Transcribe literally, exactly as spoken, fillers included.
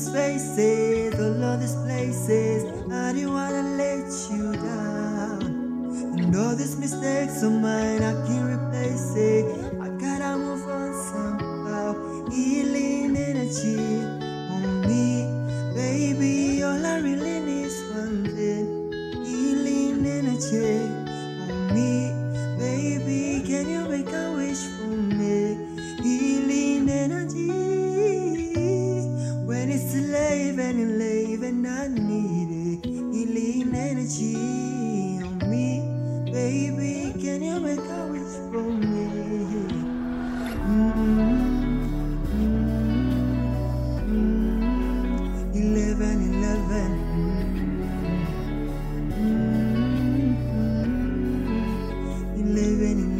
these faces, all of these places. I didn't wanna let you down. And all these mistakes of mine, I can't replace it. I gotta move on somehow. Healing energy on me, baby. All I really need is one thing. Healing energy on me, baby. Can you make a wish for me? Healing energy. When it's alive and alive and I need it. Healing energy on me, baby. Can you make a wish for me? Mm-hmm. Mm-hmm. Eleven, eleven. Mm-hmm. Eleven, eleven.